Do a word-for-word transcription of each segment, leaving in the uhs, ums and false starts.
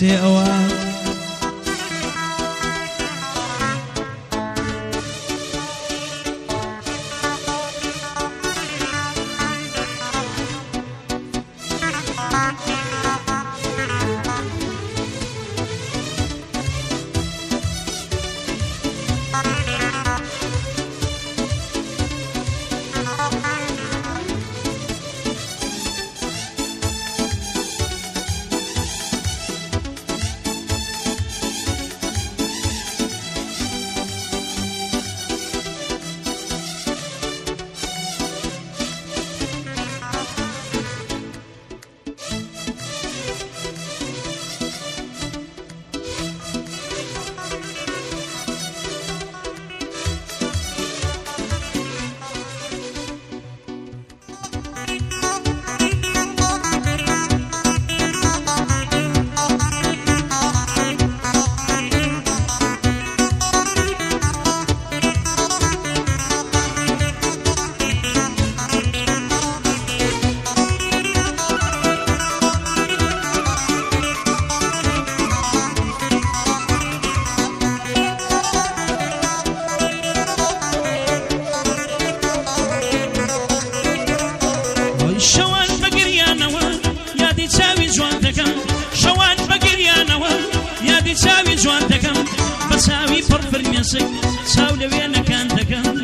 سي أوان چاوی جوان دەکەم بە چاوی پڕ فرمێسک چاو لەوێ نەکان دەکەم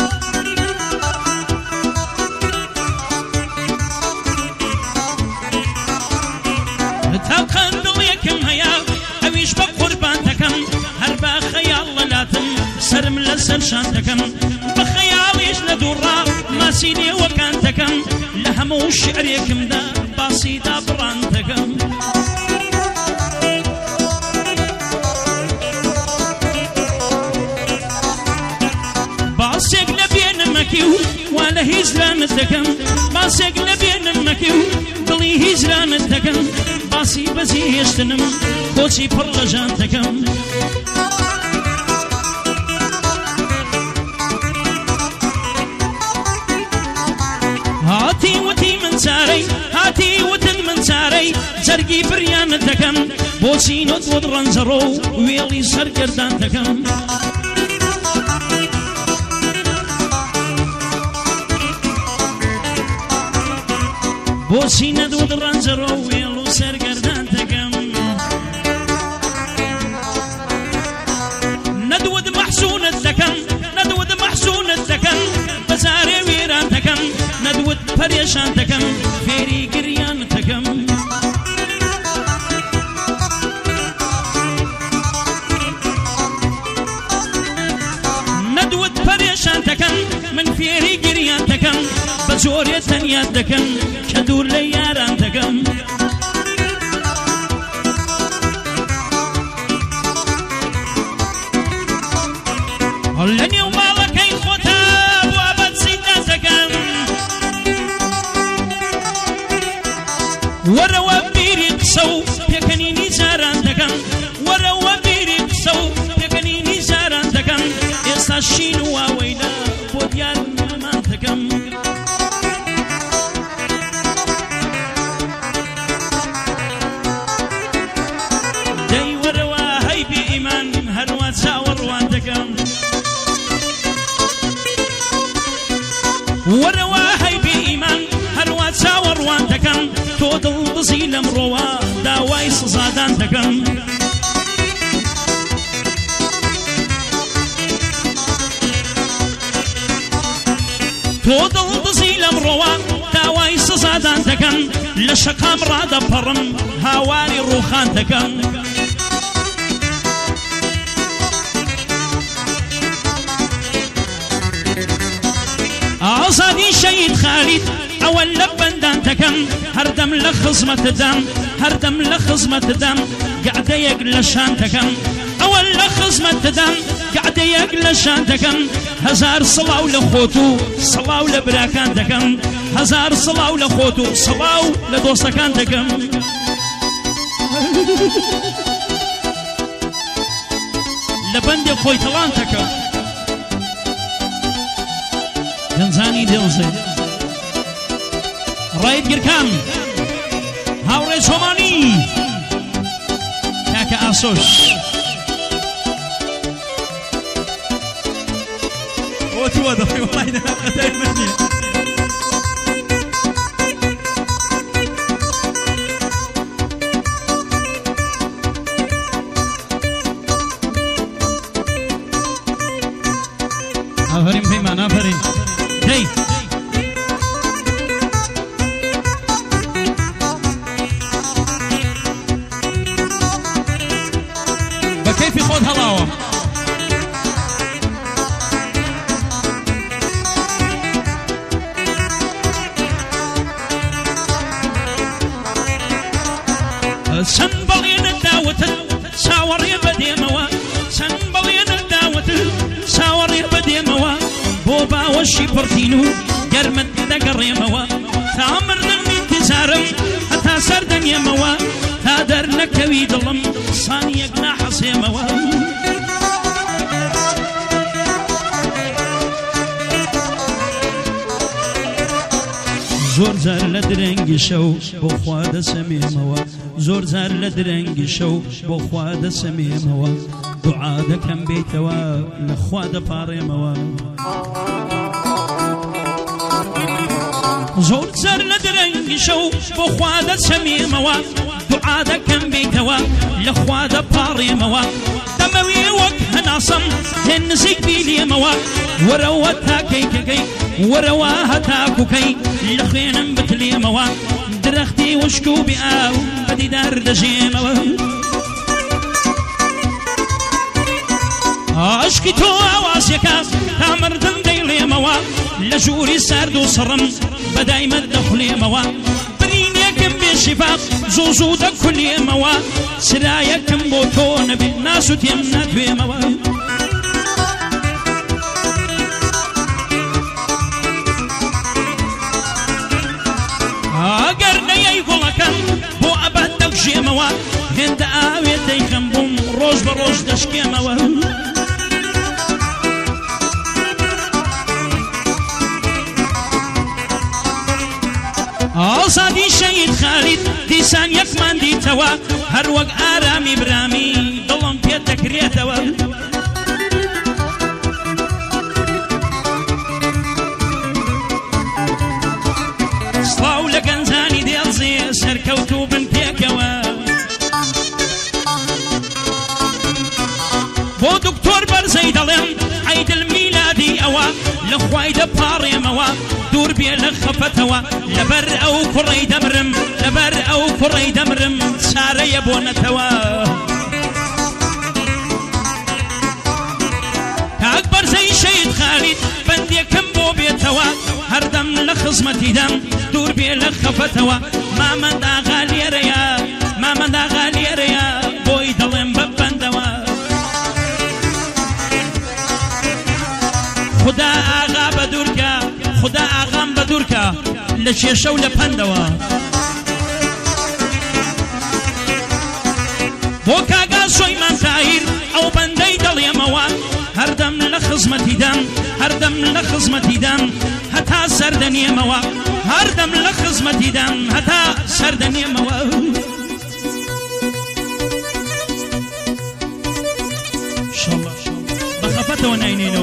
تاو قەندڵێکم هەیە ئەویش بە قوربان دەکەم هەر بە خەیاڵ لەلاتم سرم لەسەر شان دەکەم بە خەیاڵیش لە دووڕا ماسی لێوەکان دەکەم لە هەموو شعرێکمدا باسی دابڕان دەکەم باسێک لە بێنمەکی و وا لە هیزرانت دەکەم باسێک لە بێنمەکی و دڵی هیزرانت دەکەم باسی بەزی هێشتنم بۆچی پڕ لە ژان دەکەم هاتی وتی من چارەی هاتی وتن من چارەی جەرگی بریانت دەکەم بۆچی نۆت ڕەنجەڕۆ و وێڵی سەرگەردان دەکەم بۆچی نەدوت ڕەنجەڕۆ و وێڵ و سەرگەردان دەکەم نەدوت مەحسوونت دەکەم نەدوت مەحسوونت دەکەم بەجارێ وێران دەکەم نەدوت پەرێشان دەکەم فێری گریانت دەکەم نەدوت پەرێشان دەکەم من فێری گریان دەکەم بە جۆرێ تەنیات دەکەم کە دوور لە یاران دەکەم لە نێو ماڵەکەی خۆتە وا بەچیدان دەکەم وەرەوە بیری قسە و پێکەنینی جاران دەکەم وەرەوە بیری قسە و پێکەنینی جاران دەکەم ئێستا شین و واوەیلا بۆ دیار نەمان دەکەم دەی وەرەوە هەی بێ ئیمان هەروە چاوەڕوان دەکەم وەرەوە هەی بێ ئیمان هەروە چاوەڕوان دەکەم تۆ دڵبزی لەمڕۆوە داوای سزادان دەکەم تۆ دڵبزی لەمڕۆوە داوای سزادان دەکەم لە شەقام ڕادەپەڕم هاواری ڕووخان دەکەم ئازادی شەید خالید ئەوە لە بەندان دەکەم هەردەم لە خزمەتدام هەردەم لە خزمەتدام گەعدەیەک لە شان دەکەم ئەوە لە خزمەتدام گەعدەیەک لە شان دەکەم هەزار سڵاو لە خۆت و سڵاو لە براکان دەکەم هەزار سڵاو لە خۆت و سڵاو لە دۆستەکان دەکەم لە بەندێک خۆی تەڵان دەکەم گەنجانی دێڵزێ ڕایت گرکان هاوڕێ چۆمانی جاسوس وتوا دخي والله إذا قتل مني آفرین پیمان آفرین دی بكيف خود هلاوة سنبلين الداوة ساور يبدي موا سنبلين الداوة ساور يبدي موا بوبا وشي برتينو قرمت دقر يموا ثامر من انتزارم حتى سردن يموا هادر نكوي ظلم صاني قناح صيموا زور زار لدرنگ شو بخواد سميموا زور زار لدرنگ شو بخواد سميموا دعاء دكم بيتوا لخواد باريموا زور زار لدرنگ شو بخواد سميموا دعاء دكم بيتوا لخواد باريموا دموي وجه ناصم هنزيك بيليموا وروتها كيكي ورواها تاكو كي لخين بتلي موا درختي وشكو بآو بدي دار دجي موا اشكي تو اواسيكا تامر دندي موا لجوري ساردو صرم بداي مدخلي موا برينيكم بالشفاق زوزو دكلي موا سرايكم بوتون بالناس تيمنا في موا بو أبد دكشي موا هند آوي تيخم بوم روز بروز دشكي موا آصادي شهيد خالد ديسان يكمان دي توا هر وق آرامي برامي ضلم بيتك ريتوا صلاو لقنزاني ديال زي سركوتو بنتيكوا بو دكتور برزي دلم عيد الميلادي اوا لخواي دباري موا دور بي لخفتوا لبر او كري دمرم لبر او كري دمرم ساري يبون توا اكبر زي شهيد خالد بندي كم بو بيتوا هردم لخزمتي دم دور بي لخفتوا ما من دا غالي ريا ما من دا غالي ريا بوي دلم ببندوا خدا آغا بدوركا خدا آغام بدوركا لشيشو لبندوا بوكاقا سويمان تاير او بندي دل يموا هردم لخزمتي دم هردم لخزمتي دم هتا سردني موا هردم لخزمتي دم هتا سردني موا ان شاء الله بخفته ونعينينو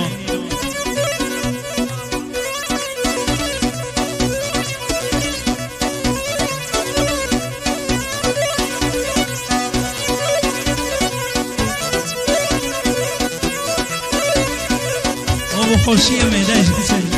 خوشیه میدهش کسی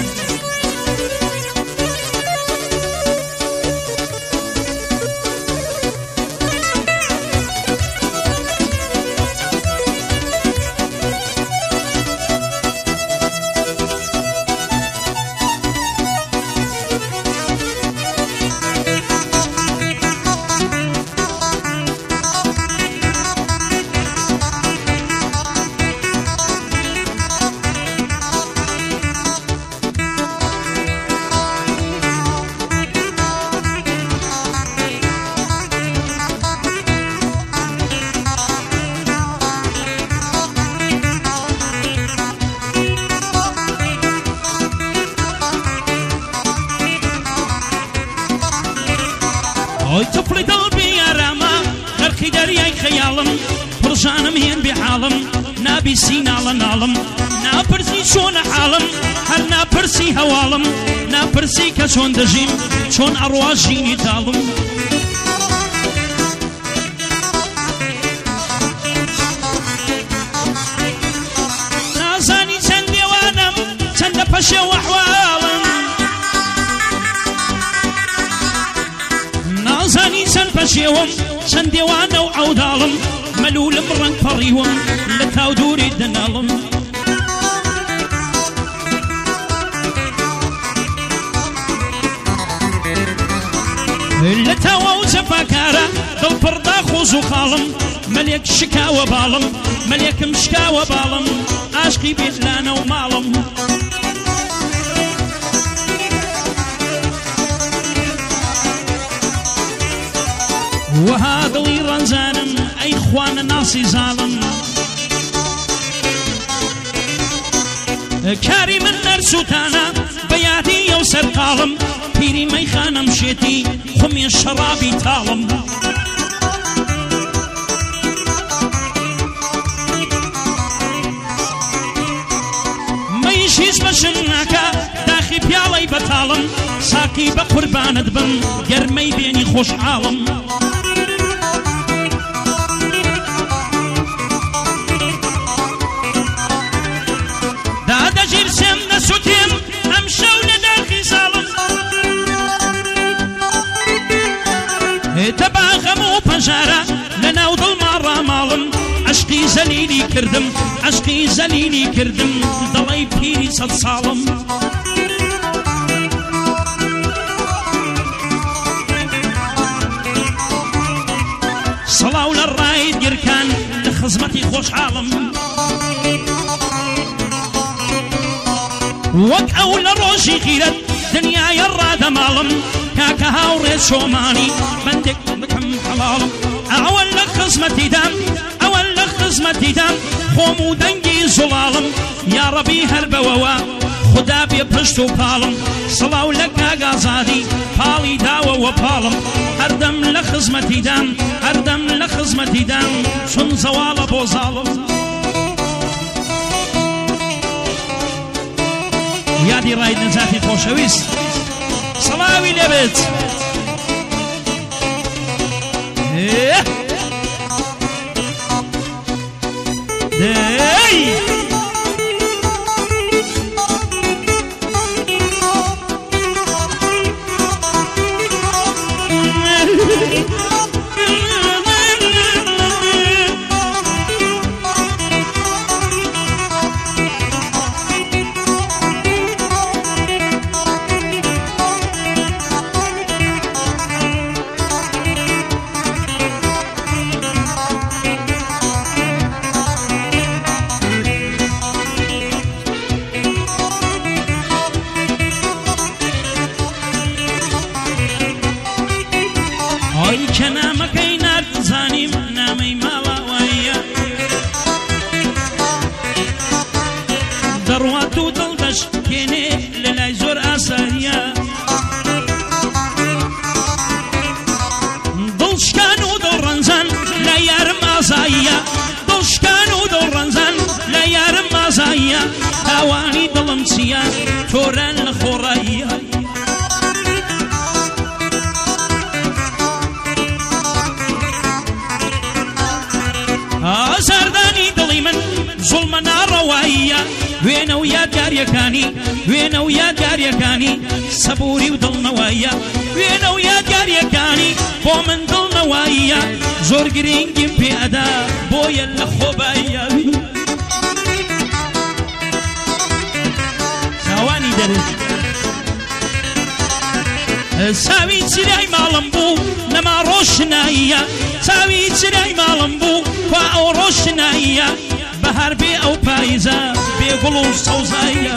جانم هين بحالم نابي سينا لنالم نابرسي شون حالم هل نابرسي هوالم نابرسي كشون دجيم شون أرواجيني تالم نازاني چند ديوانم چند پشه و احوالم نازاني چند پشهوم چند ديوانه و عودالم ملولم رنگ فريوم لتاو دوري دنالم لتاو زفاكارا دل فردا خوزو خالم مليك شكا وبالم مليك مشكا وبالم عاشقي بيتلانا ومالم وهذا اللي رنزانم اي اخوان ناسي ظالم كاري من نرسوتانا بياتي يوسر قالم بيري ميخانا مشيتي خمي الشرابي تالم ميشيش بشناكا داخي بيالي بتالم ساقي بقربان دبن قرمي بيني خوش عالم جرسم نسوتيم امشون داخي ظالم تباغمو بجارة لنا وظل مرة مالم عشقي زليلي كردم عشقي زليلي كردم ضلي بيري صد صالم صلاة للرايد يركان لخزمتي خوش عالم وك أول روشي غيرت دنيا يراد مالم كاكا هاوري شوماني بندك بكم حلالم أول خزمتي دام أول خزمتي دام خومو دنجي زلالم يا ربي هربوا خدا بيبشتو بالم صلاو لك غازادي بالي داوة وبالم هردم لخزمتي دام هردم لخزمتي دام شن زوال بو ظالم يادي رايد نزاتي خوشويس صلاوي لبت ايه داي درواتو دلدش كيني للاي زور اساريا دلشكانو دل رنزان لا يارم ازايا دلشكانو دل رنزان لا يارم ازايا هواني دلمسيا توران لخورايا سرداني دلي من ظلمنا روايا وين ويا داريكاني وين ويا داريكاني صبوري ودل نوايا وين ويا داريكاني بو من دل نوايا زور جرينجي بيادا بويا لخوبايا ثواني درج ساوي سراي مالمبو نما روشنايا ساوي سراي مالمبو فاو روشنايا بهر بي او بايزا بيقولوا صوزايا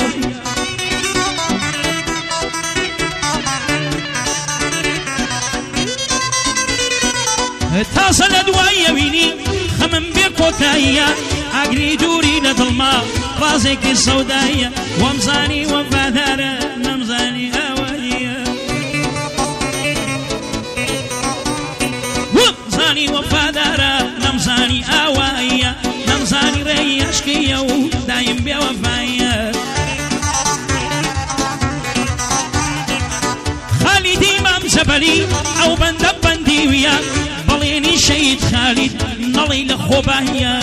تصل دوايا ويني خمم بكوتايا اقري دوري لظلمة رازك السودايا ومزاني وفاذارة نمزاني هوايا ومزاني وفاذارة نمزاني هوايا عشقية ودايم بوفاية خالد إمام زبلي أو بند بندي ويا بليني شهيد خالد نڵی لە خۆباهیە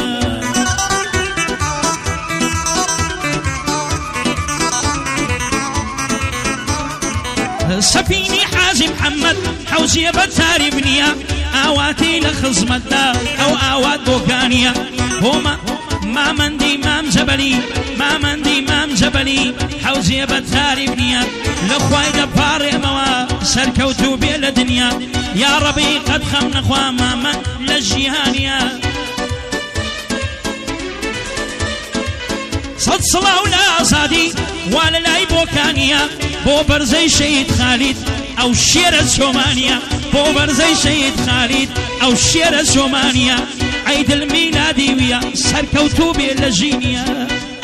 سەفینی حازی محەممەد حوزیە بە تاری بنیە ئاواتی لە خزمەتدا ئەو ئاوات بۆکانیە بۆمە مامەندی مام زەبەلی مامەندی مام زەبەلی حوزیە بە تاری بنیە لە خوای دەپاڕێمەوە سەرکەوتوو بێ لە دنیا یا ڕەبی قەت خەم نەخوا مامەند لە ژیهانیە سەد سڵاو لە ئازادی وا لە لای بۆکانیە بۆ بەرزەی شەهید خالید ئەو شێرە چۆمانیە بۆ بەرزەی شەهید خالید ئەو شێرە چۆمانیە عەیدل میلادی ویە سەرکەوتوو بێ لە ژینیە